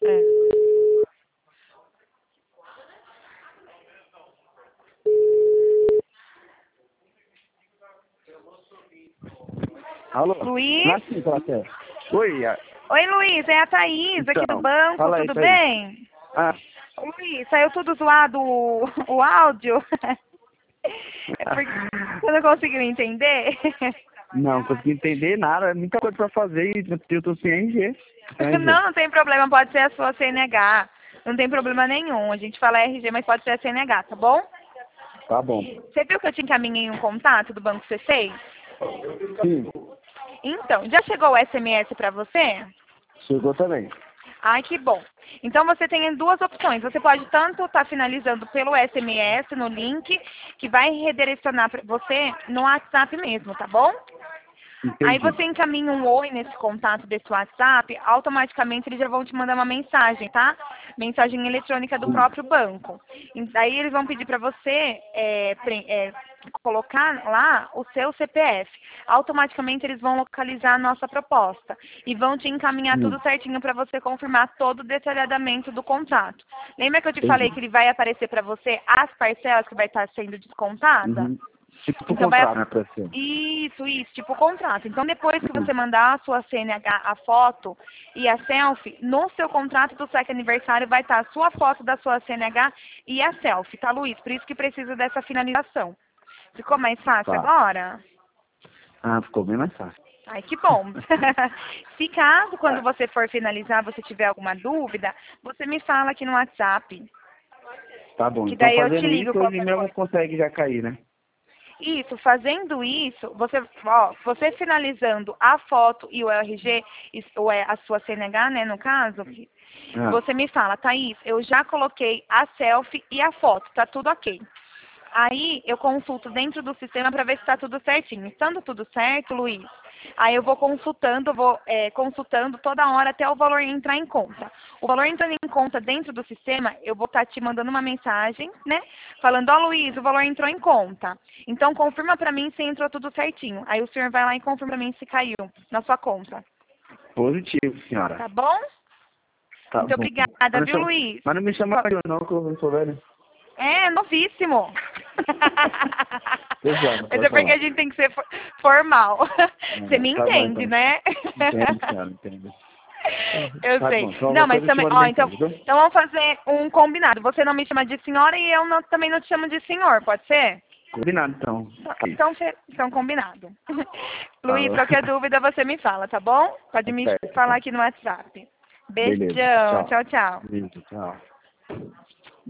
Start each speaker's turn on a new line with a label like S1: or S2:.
S1: É.
S2: Alô?
S1: Luiz?
S2: Nasci, Platé. Oi,
S1: Oi, Luiz, é a Thaís aqui do
S2: então,
S1: banco,
S2: fala aí,
S1: tudo
S2: Thaís.
S1: bem?
S2: Ah,
S1: Ô, Luiz, saiu tudo zoado o áudio? É porque você não conseguiu entender?
S2: não consegui entender nada, é muita coisa pra fazer e eu tô sem RG. Sem RG.
S1: Não, não tem problema, pode ser a sua CNH. Não tem problema nenhum. A gente fala RG, mas pode ser a CNH, tá bom?
S2: Tá bom.
S1: Você viu que eu te encaminhei um contato do Banco C6?
S2: Sim,
S1: Então, já chegou o SMS para você?
S2: chegou também.
S1: Ai, que bom. Então você tem duas opções. Você pode tanto estar finalizando pelo SMS no link, que vai redirecionar para você no WhatsApp mesmo, tá bom? Aí
S2: Entendi.
S1: você encaminha um oi nesse contato desse WhatsApp, automaticamente eles já vão te mandar uma mensagem, tá? Mensagem eletrônica do
S2: Sim.
S1: próprio banco. E daí eles vão pedir para você colocar lá o seu CPF. Automaticamente eles vão localizar a nossa proposta e vão te encaminhar tudo
S2: Sim.
S1: certinho para você confirmar todo o detalhamento do contrato. Lembra que eu te falei
S2: Entendi.
S1: que ele vai aparecer para você as parcelas que vai estar sendo descontada?
S2: Uhum. Tipo
S1: Então vai.
S2: contrato, né, pra ser.
S1: Isso, tipo contrato. Então depois que
S2: Uhum.
S1: você mandar a sua CNH, a foto e a selfie, no seu contrato do SEC aniversário vai estar a sua foto da sua CNH e a selfie, tá, Luiz? Por isso que precisa dessa finalização. Ficou mais fácil
S2: Tá.
S1: agora?
S2: Ah, ficou bem mais fácil.
S1: Ai, que bom. Se caso, quando você for finalizar, você tiver alguma dúvida, você me fala aqui no WhatsApp,
S2: Tá bom.
S1: que
S2: Então
S1: daí eu te
S2: fazendo
S1: ligo
S2: isso, hoje
S1: qualquer
S2: mesmo
S1: coisa.
S2: consegue já cair, né?
S1: Isso, fazendo isso, você finalizando a foto e o RG, ou é a sua CNH, né, no caso,
S2: Ah,
S1: você me fala, Thaís, eu já coloquei a selfie e a foto, tá tudo ok. Aí eu consulto dentro do sistema para ver se está tudo certinho. Estando tudo certo, Luiz, aí eu vou consultando toda hora até o valor entrar em conta. O valor entrando em conta dentro do sistema, eu vou estar te mandando uma mensagem, né? Falando, ó Luiz, o valor entrou em conta. Então confirma para mim se entrou tudo certinho. Aí o senhor vai lá e confirma para mim se caiu na sua conta.
S2: positivo, senhora.
S1: Tá bom?
S2: Tá
S1: Muito
S2: bom.
S1: obrigada, viu, Luiz?
S2: Mas não me chama eu não, que eu não sou velho.
S1: É, novíssimo.
S2: Pesado,
S1: Mas
S2: pode
S1: é porque
S2: falar.
S1: a gente tem que ser formal. Você me
S2: Tá bom,
S1: entende,
S2: então.
S1: né?
S2: Entendo, senhora, entendo.
S1: Eu
S2: Tá
S1: sei.
S2: bom, então
S1: Não,
S2: qualquer
S1: mas
S2: coisa eu te
S1: também,
S2: mando
S1: ó, então,
S2: mensagem, viu?
S1: então vamos fazer um combinado. Você não me chama de senhora e eu também não te chamo de senhor, pode ser?
S2: Combinado, então. Isso.
S1: Então combinado. Luiz,
S2: Falou.
S1: qualquer dúvida você me fala, tá bom? Pode
S2: Tá
S1: me
S2: certo,
S1: falar
S2: então.
S1: aqui no WhatsApp.
S2: Beleza.
S1: Beijão,
S2: Tchau.
S1: tchau, tchau.
S2: Beijo, tchau.